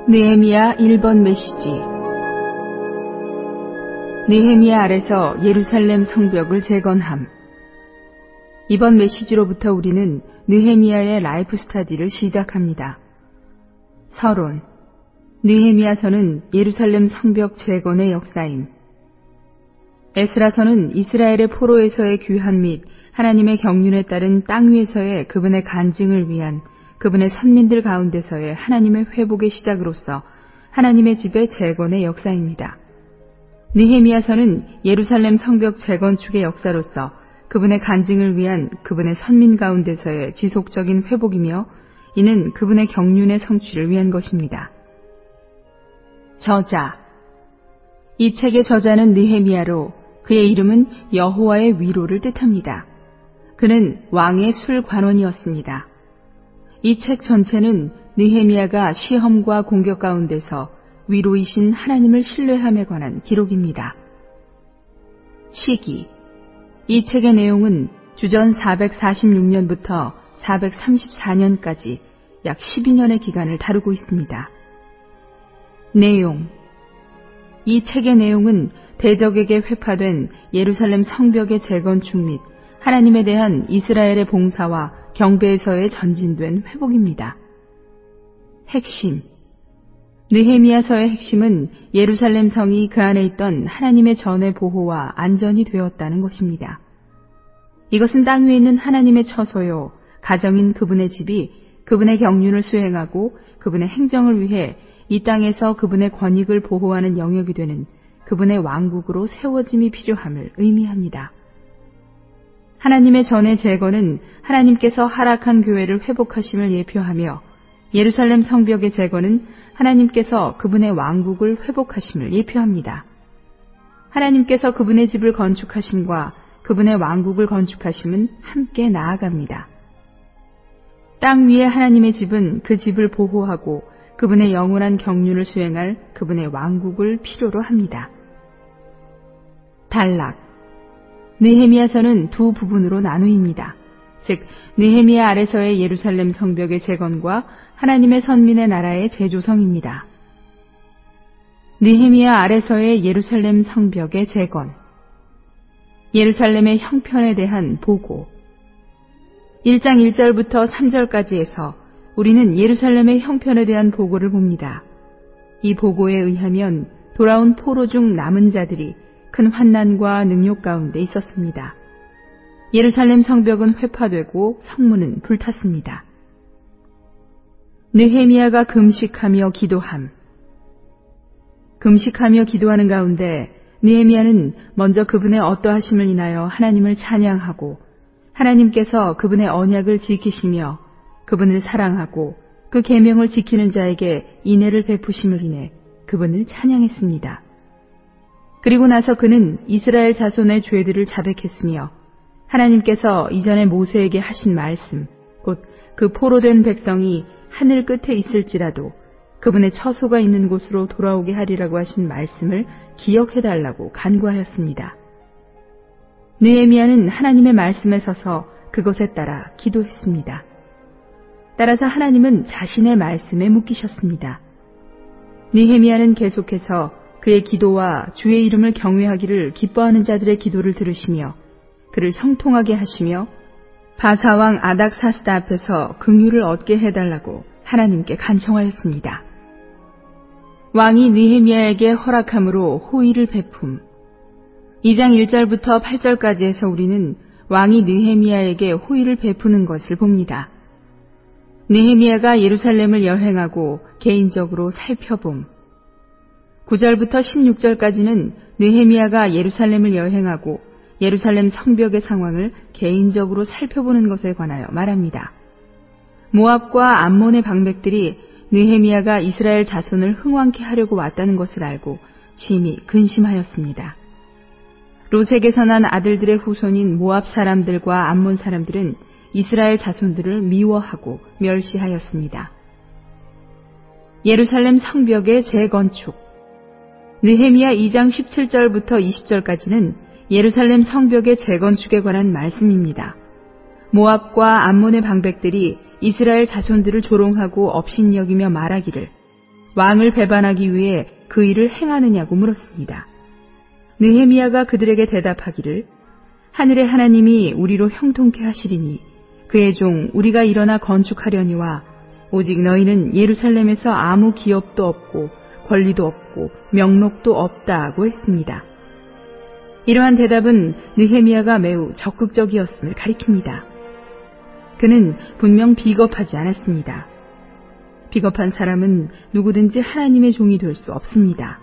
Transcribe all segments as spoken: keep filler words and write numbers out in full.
느헤미야 일 번 메시지. 느헤미야 아래서 예루살렘 성벽을 재건함. 이번 메시지로부터 우리는 느헤미야의 라이프 스터디를 시작합니다. 서론. 느헤미야서는 예루살렘 성벽 재건의 역사임. 에스라서는 이스라엘의 포로에서의 귀환 및 하나님의 경륜에 따른 땅 위에서의 그분의 간증을 위한 그분의 선민들 가운데서의 하나님의 회복의 시작으로서 하나님의 집의 재건의 역사입니다. 느헤미야서는 예루살렘 성벽 재건축의 역사로서 그분의 간증을 위한 그분의 선민 가운데서의 지속적인 회복이며 이는 그분의 경륜의 성취를 위한 것입니다. 저자. 이 책의 저자는 느헤미야로 그의 이름은 여호와의 위로를 뜻합니다. 그는 왕의 술관원이었습니다. 이 책 전체는 느헤미야가 시험과 공격 가운데서 위로이신 하나님을 신뢰함에 관한 기록입니다. 시기. 이 책의 내용은 주전 사백사십육 년부터 사백삼십사 년까지 약 십이 년의 기간을 다루고 있습니다. 내용. 이 책의 내용은 대적에게 회파된 예루살렘 성벽의 재건축 및 하나님에 대한 이스라엘의 봉사와 경배에서의 전진된 회복입니다. 핵심. 느헤미야서의 핵심은 예루살렘 성이 그 안에 있던 하나님의 전의 보호와 안전이 되었다는 것입니다. 이것은 땅 위에 있는 하나님의 처소요, 가정인 그분의 집이 그분의 경륜을 수행하고 그분의 행정을 위해 이 땅에서 그분의 권익을 보호하는 영역이 되는 그분의 왕국으로 세워짐이 필요함을 의미합니다. 하나님의 전의 재건은 하나님께서 하락한 교회를 회복하심을 예표하며 예루살렘 성벽의 재건은 하나님께서 그분의 왕국을 회복하심을 예표합니다. 하나님께서 그분의 집을 건축하심과 그분의 왕국을 건축하심은 함께 나아갑니다. 땅 위에 하나님의 집은 그 집을 보호하고 그분의 영원한 경륜을 수행할 그분의 왕국을 필요로 합니다. 단락. 느헤미야서는 두 부분으로 나누입니다. 즉, 느헤미야 아래서의 예루살렘 성벽의 재건과 하나님의 선민의 나라의 재조성입니다. 느헤미야 아래서의 예루살렘 성벽의 재건. 예루살렘의 형편에 대한 보고. 일 장 일 절부터 삼 절까지 해서 우리는 예루살렘의 형편에 대한 보고를 봅니다. 이 보고에 의하면 돌아온 포로 중 남은 자들이 큰 환난과 능욕 가운데 있었습니다. 예루살렘 성벽은 회파되고 성문은 불탔습니다. 느헤미야가 금식하며 기도함. 금식하며 기도하는 가운데 느헤미야는 먼저 그분의 어떠하심을 인하여 하나님을 찬양하고 하나님께서 그분의 언약을 지키시며 그분을 사랑하고 그 계명을 지키는 자에게 인애를 베푸심을 인해 그분을 찬양했습니다. 그리고 나서 그는 이스라엘 자손의 죄들을 자백했으며 하나님께서 이전에 모세에게 하신 말씀, 곧 그 포로된 백성이 하늘 끝에 있을지라도 그분의 처소가 있는 곳으로 돌아오게 하리라고 하신 말씀을 기억해달라고 간구하였습니다. 느헤미야는 하나님의 말씀에 서서 그것에 따라 기도했습니다. 따라서 하나님은 자신의 말씀에 묶이셨습니다. 느헤미야는 계속해서 그의 기도와 주의 이름을 경외하기를 기뻐하는 자들의 기도를 들으시며 그를 형통하게 하시며 바사왕 아닥사스다 앞에서 긍휼을 얻게 해달라고 하나님께 간청하였습니다. 왕이 느헤미야에게 허락함으로 호의를 베품. 이 장 일 절부터 팔 절까지 해서 우리는 왕이 느헤미야에게 호의를 베푸는 것을 봅니다. 느헤미야가 예루살렘을 여행하고 개인적으로 살펴봄. 구 절부터 십육 절까지는 느헤미야가 예루살렘을 여행하고 예루살렘 성벽의 상황을 개인적으로 살펴보는 것에 관하여 말합니다. 모압과 암몬의 방백들이 느헤미야가 이스라엘 자손을 흥왕케 하려고 왔다는 것을 알고 심히 근심하였습니다. 롯에게서 난 아들들의 후손인 모압 사람들과 암몬 사람들은 이스라엘 자손들을 미워하고 멸시하였습니다. 예루살렘 성벽의 재건축. 느헤미야 이 장 십칠 절부터 이십 절까지는 예루살렘 성벽의 재건축에 관한 말씀입니다. 모압과 암몬의 방백들이 이스라엘 자손들을 조롱하고 업신여기며 말하기를 왕을 배반하기 위해 그 일을 행하느냐고 물었습니다. 느헤미야가 그들에게 대답하기를 하늘의 하나님이 우리로 형통케 하시리니 그의 종 우리가 일어나 건축하려니와 오직 너희는 예루살렘에서 아무 기업도 없고 권리도 없고 명록도 없다고 했습니다. 이러한 대답은 느헤미야가 매우 적극적이었음을 가리킵니다. 그는 분명 비겁하지 않았습니다. 비겁한 사람은 누구든지 하나님의 종이 될 수 없습니다.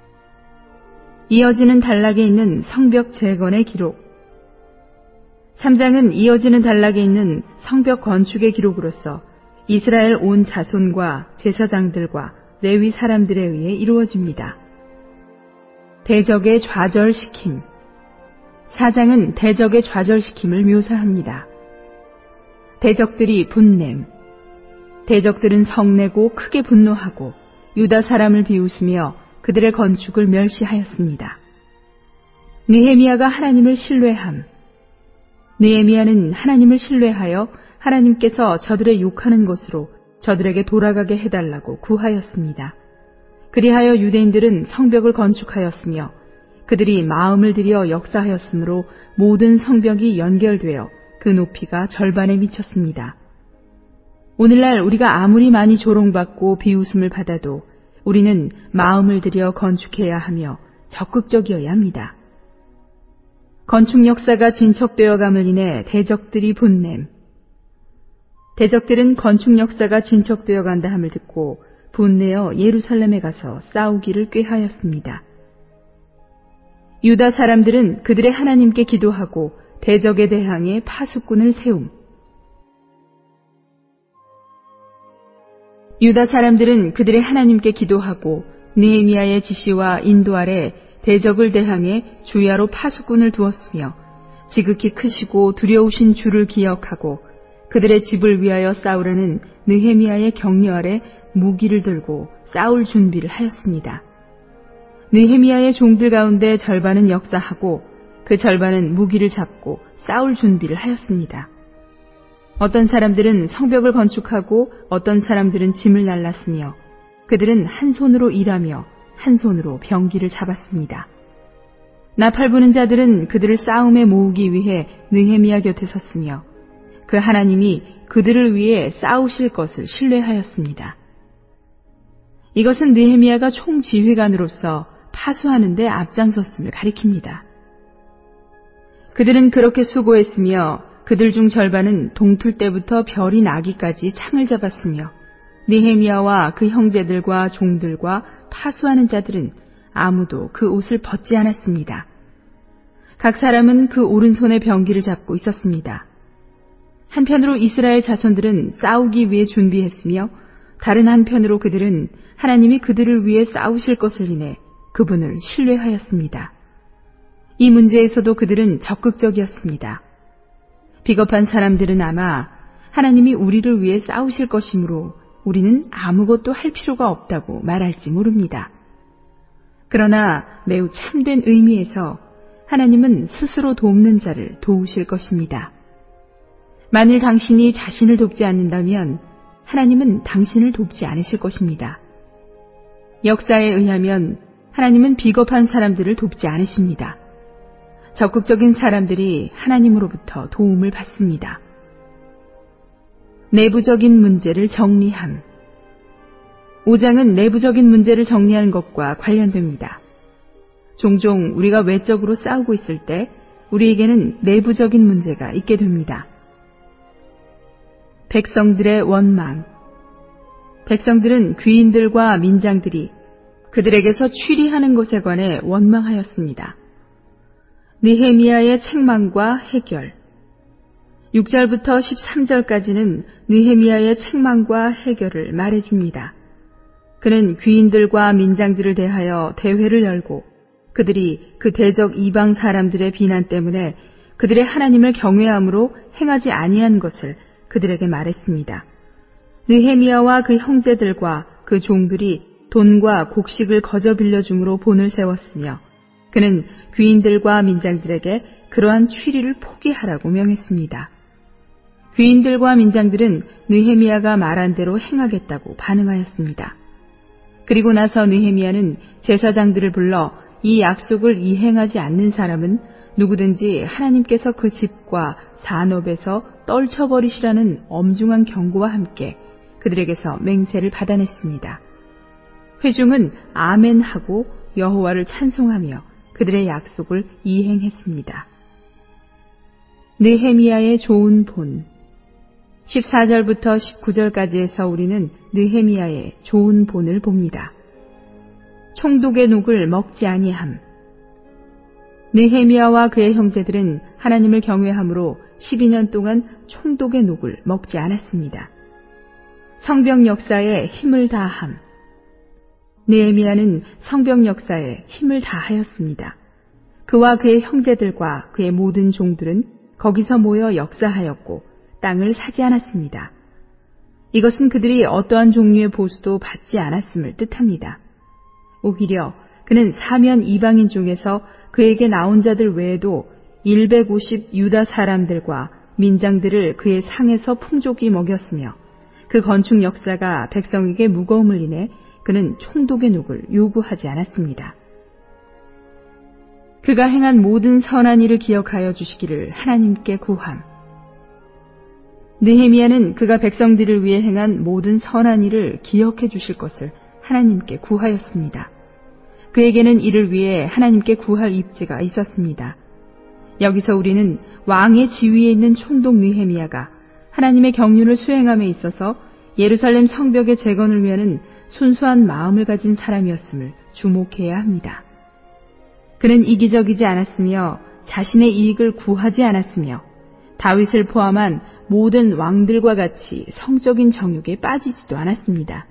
이어지는 단락에 있는 성벽 재건의 기록. 삼 장은 이어지는 단락에 있는 성벽 건축의 기록으로서 이스라엘 온 자손과 제사장들과 레위 사람들에 의해 이루어집니다. 대적의 좌절시킴. 사 장은 대적의 좌절시킴을 묘사합니다. 대적들이 분냄. 대적들은 성내고 크게 분노하고 유다 사람을 비웃으며 그들의 건축을 멸시하였습니다. 느헤미야가 하나님을 신뢰함. 느헤미야는 하나님을 신뢰하여 하나님께서 저들의 욕하는 곳으로 저들에게 돌아가게 해달라고 구하였습니다. 그리하여 유대인들은 성벽을 건축하였으며 그들이 마음을 들여 역사하였으므로 모든 성벽이 연결되어 그 높이가 절반에 미쳤습니다. 오늘날 우리가 아무리 많이 조롱받고 비웃음을 받아도 우리는 마음을 들여 건축해야 하며 적극적이어야 합니다. 건축 역사가 진척되어 감을 인해 대적들이 분냄. 대적들은 건축 역사가 진척되어 간다 함을 듣고 분내어 예루살렘에 가서 싸우기를 꾀하였습니다. 유다 사람들은 그들의 하나님께 기도하고 대적에 대항해 파수꾼을 세움. 유다 사람들은 그들의 하나님께 기도하고 느헤미야의 지시와 인도 아래 대적을 대항해 주야로 파수꾼을 두었으며 지극히 크시고 두려우신 주를 기억하고 그들의 집을 위하여 싸우려는 느헤미야의 격려 아래 무기를 들고 싸울 준비를 하였습니다. 느헤미야의 종들 가운데 절반은 역사하고 그 절반은 무기를 잡고 싸울 준비를 하였습니다. 어떤 사람들은 성벽을 건축하고 어떤 사람들은 짐을 날랐으며 그들은 한 손으로 일하며 한 손으로 병기를 잡았습니다. 나팔 부는 자들은 그들을 싸움에 모으기 위해 느헤미야 곁에 섰으며 그 하나님이 그들을 위해 싸우실 것을 신뢰하였습니다. 이것은 느헤미야가 총지휘관으로서 파수하는 데 앞장섰음을 가리킵니다. 그들은 그렇게 수고했으며 그들 중 절반은 동틀 때부터 별이 나기까지 창을 잡았으며 느헤미야와 그 형제들과 종들과 파수하는 자들은 아무도 그 옷을 벗지 않았습니다. 각 사람은 그 오른손에 병기를 잡고 있었습니다. 한편으로 이스라엘 자손들은 싸우기 위해 준비했으며 다른 한편으로 그들은 하나님이 그들을 위해 싸우실 것을 인해 그분을 신뢰하였습니다. 이 문제에서도 그들은 적극적이었습니다. 비겁한 사람들은 아마 하나님이 우리를 위해 싸우실 것이므로 우리는 아무것도 할 필요가 없다고 말할지 모릅니다. 그러나 매우 참된 의미에서 하나님은 스스로 돕는 자를 도우실 것입니다. 만일 당신이 자신을 돕지 않는다면 하나님은 당신을 돕지 않으실 것입니다. 역사에 의하면 하나님은 비겁한 사람들을 돕지 않으십니다. 적극적인 사람들이 하나님으로부터 도움을 받습니다. 내부적인 문제를 정리함. 오 장은 내부적인 문제를 정리하는 것과 관련됩니다. 종종 우리가 외적으로 싸우고 있을 때 우리에게는 내부적인 문제가 있게 됩니다. 백성들의 원망. 백성들은 귀인들과 민장들이 그들에게서 취리하는 것에 관해 원망하였습니다. 느헤미야의 책망과 해결. 육 절부터 십삼 절까지는 느헤미야의 책망과 해결을 말해줍니다. 그는 귀인들과 민장들을 대하여 대회를 열고 그들이 그 대적 이방 사람들의 비난 때문에 그들의 하나님을 경외함으로 행하지 아니한 것을 그들에게 말했습니다. 느헤미야와 그 형제들과 그 종들이 돈과 곡식을 거저 빌려줌으로 본을 세웠으며 그는 귀인들과 민장들에게 그러한 취리를 포기하라고 명했습니다. 귀인들과 민장들은 느헤미야가 말한 대로 행하겠다고 반응하였습니다. 그리고 나서 느헤미야는 제사장들을 불러 이 약속을 이행하지 않는 사람은 누구든지 하나님께서 그 집과 산업에서 떨쳐버리시라는 엄중한 경고와 함께 그들에게서 맹세를 받아냈습니다. 회중은 아멘하고 여호와를 찬송하며 그들의 약속을 이행했습니다. 느헤미야의 좋은 본. 십사 절부터 십구 절까지에서 우리는 느헤미야의 좋은 본을 봅니다. 총독의 녹을 먹지 아니함. 느헤미야와 그의 형제들은 하나님을 경외함으로 십이 년 동안 총독의 녹을 먹지 않았습니다. 성벽 역사에 힘을 다함. 느헤미야는 성벽 역사에 힘을 다하였습니다. 그와 그의 형제들과 그의 모든 종들은 거기서 모여 역사하였고 땅을 사지 않았습니다. 이것은 그들이 어떠한 종류의 보수도 받지 않았음을 뜻합니다. 오히려 그는 사면 이방인 중에서 그에게 나온 자들 외에도 백오십 유다 사람들과 민장들을 그의 상에서 풍족히 먹였으며 그 건축 역사가 백성에게 무거움을 인해 그는 총독의 녹을 요구하지 않았습니다. 그가 행한 모든 선한 일을 기억하여 주시기를 하나님께 구함. 느헤미야는 그가 백성들을 위해 행한 모든 선한 일을 기억해 주실 것을 하나님께 구하였습니다. 그에게는 이를 위해 하나님께 구할 입지가 있었습니다. 여기서 우리는 왕의 지위에 있는 총독 느헤미야가 하나님의 경륜을 수행함에 있어서 예루살렘 성벽의 재건을 위하는 순수한 마음을 가진 사람이었음을 주목해야 합니다. 그는 이기적이지 않았으며 자신의 이익을 구하지 않았으며 다윗을 포함한 모든 왕들과 같이 성적인 정욕에 빠지지도 않았습니다.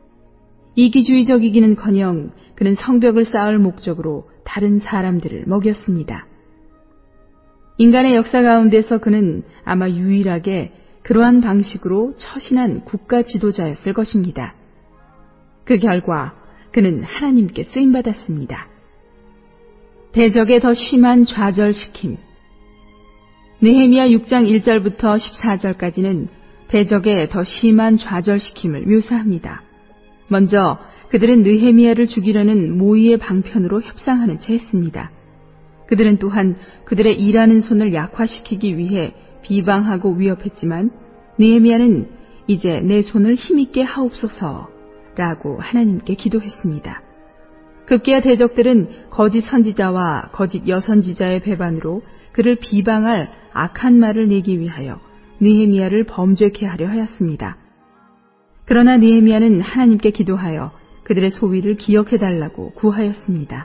이기주의적이기는커녕 그는 성벽을 쌓을 목적으로 다른 사람들을 먹였습니다. 인간의 역사 가운데서 그는 아마 유일하게 그러한 방식으로 처신한 국가 지도자였을 것입니다. 그 결과 그는 하나님께 쓰임받았습니다. 대적에 더 심한 좌절시킴. 느헤미야 육 장 일 절부터 십사 절까지는 대적에 더 심한 좌절시킴을 묘사합니다. 먼저 그들은 느헤미야를 죽이려는 모의의 방편으로 협상하는 채 했습니다. 그들은 또한 그들의 일하는 손을 약화시키기 위해 비방하고 위협했지만 느헤미야는 이제 내 손을 힘있게 하옵소서라고 하나님께 기도했습니다. 급기야 대적들은 거짓 선지자와 거짓 여선지자의 배반으로 그를 비방할 악한 말을 내기 위하여 느헤미야를 범죄케 하려 하였습니다. 그러나 느헤미야는 하나님께 기도하여 그들의 소위를 기억해달라고 구하였습니다.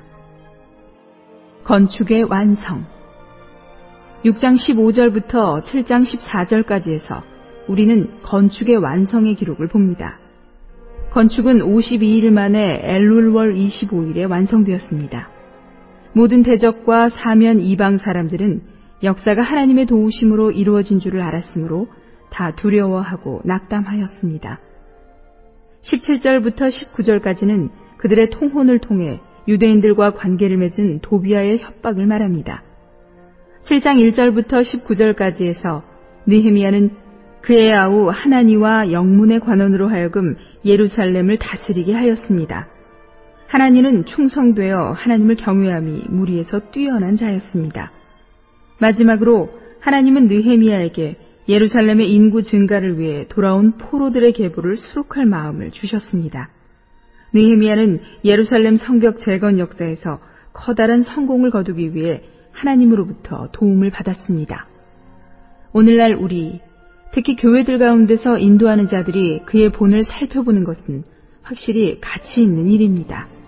건축의 완성. 육 장 십오 절부터 칠 장 십사 절까지에서 우리는 건축의 완성의 기록을 봅니다. 건축은 오십이 일 만에 엘룰월 이십오 일에 완성되었습니다. 모든 대적과 사면 이방 사람들은 역사가 하나님의 도우심으로 이루어진 줄을 알았으므로 다 두려워하고 낙담하였습니다. 십칠 절부터 십구 절까지는 그들의 통혼을 통해 유대인들과 관계를 맺은 도비아의 협박을 말합니다. 칠 장 일 절부터 십구 절까지에서 느헤미야는 그의 아우 하나니와 영문의 관원으로 하여금 예루살렘을 다스리게 하였습니다. 하나니는 충성되어 하나님을 경외함이 무리에서 뛰어난 자였습니다. 마지막으로 하나님은 느헤미야에게 예루살렘의 인구 증가를 위해 돌아온 포로들의 계보를 수록할 마음을 주셨습니다. 느헤미야는 예루살렘 성벽 재건 역사에서 커다란 성공을 거두기 위해 하나님으로부터 도움을 받았습니다. 오늘날 우리, 특히 교회들 가운데서 인도하는 자들이 그의 본을 살펴보는 것은 확실히 가치 있는 일입니다.